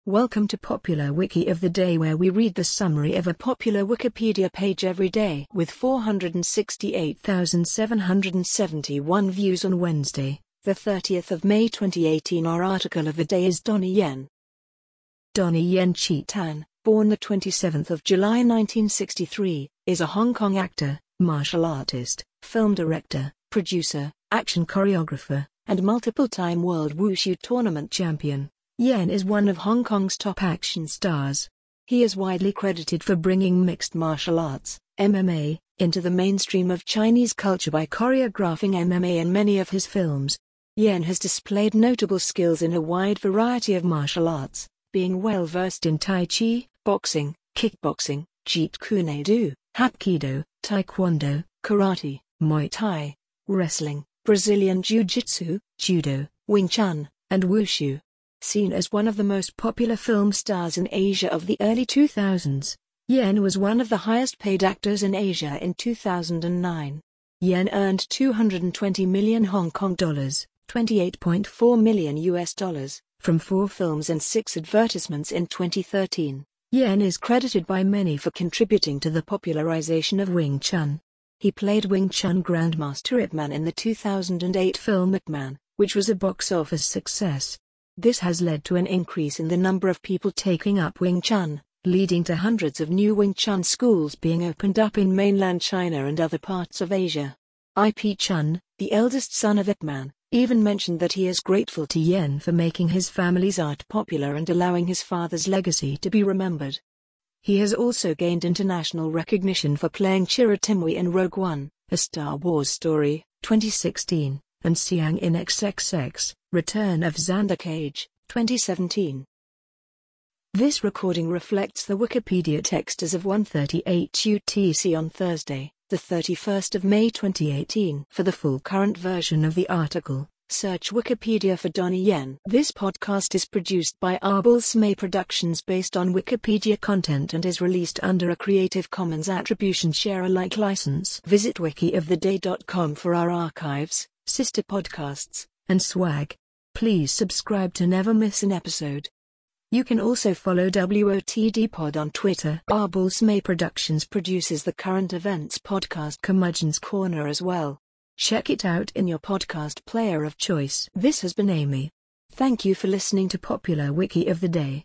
Welcome to Popular Wiki of the Day, where we read the summary of a popular Wikipedia page every day. With 468,771 views on Wednesday, the 30th of May 2018, our article of the day is Donnie Yen. Donnie Yen Chi Tan, born the 27th of July 1963, is a Hong Kong actor, martial artist, film director, producer, action choreographer, and multiple-time World Wushu Tournament champion. Yen is one of Hong Kong's top action stars. He is widely credited for bringing mixed martial arts, MMA, into the mainstream of Chinese culture by choreographing MMA in many of his films. Yen has displayed notable skills in a wide variety of martial arts, being well versed in Tai Chi, boxing, kickboxing, Jeet Kune Do, Hapkido, Taekwondo, Karate, Muay Thai, wrestling, Brazilian Jiu-Jitsu, Judo, Wing Chun, and Wushu. Seen as one of the most popular film stars in Asia of the early 2000s, Yen was one of the highest-paid actors in Asia in 2009. Yen earned 220 million Hong Kong dollars, $28.4 million, from 4 films and 6 advertisements in 2013. Yen is credited by many for contributing to the popularization of Wing Chun. He played Wing Chun Grandmaster Ip Man in the 2008 film Ip Man, which was a box office success. This has led to an increase in the number of people taking up Wing Chun, leading to hundreds of new Wing Chun schools being opened up in mainland China and other parts of Asia. Ip Chun, the eldest son of Ip Man, even mentioned that he is grateful to Yen for making his family's art popular and allowing his father's legacy to be remembered. He has also gained international recognition for playing Chirrut Îmwe in Rogue One, A Star Wars Story, 2016, and Siang in XXX, Return of Xander Cage, 2017. This recording reflects the Wikipedia text as of 1:38 UTC on Thursday, the 31st of May 2018. For the full current version of the article, search Wikipedia for Donnie Yen. This podcast is produced by Arbol-Smay Productions based on Wikipedia content and is released under a Creative Commons Attribution Share Alike license. Visit wikioftheday.com for our archives, sister podcasts, and swag. Please subscribe to never miss an episode. You can also follow WOTD Pod on Twitter. Arbol-Smay Productions produces the current events podcast Curmudgeon's Corner as well. Check it out in your podcast player of choice. This has been Amy. Thank you for listening to Popular Wiki of the Day.